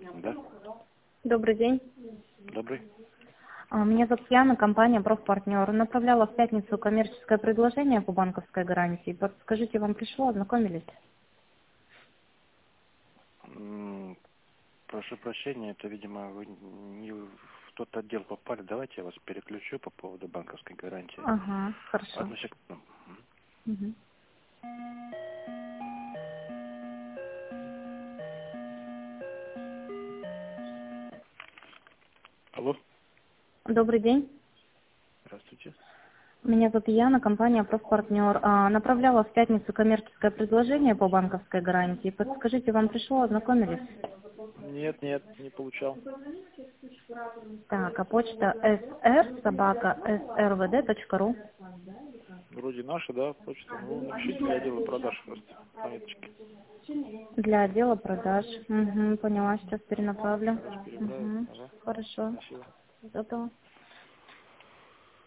Да, Добрый день. добрый. Меня зовут Яна, компания «Профпартнер». Направляла в пятницу коммерческое предложение по банковской гарантии. Подскажите, вам пришло, ознакомились? Прошу прощения, это, видимо, вы не в тот отдел попали. Давайте я вас переключу по поводу банковской гарантии. Ага, хорошо. Одну секунду. Мгм. Алло, Добрый день. здравствуйте. Меня зовут Яна, компания «Профпартнер». Направляла в пятницу коммерческое предложение по банковской гарантии. Подскажите, вам пришло, ознакомились? Нет, нет, не получал. Так, а почта sr@srvd.ru. Вроде наша, да, почта. Ну, напишите для отдела продаж просто. Пометочки. Для отдела продаж. Угу, поняла, сейчас перенаправлю. Давайте переправим. Угу, Ага. хорошо. Спасибо. Готово.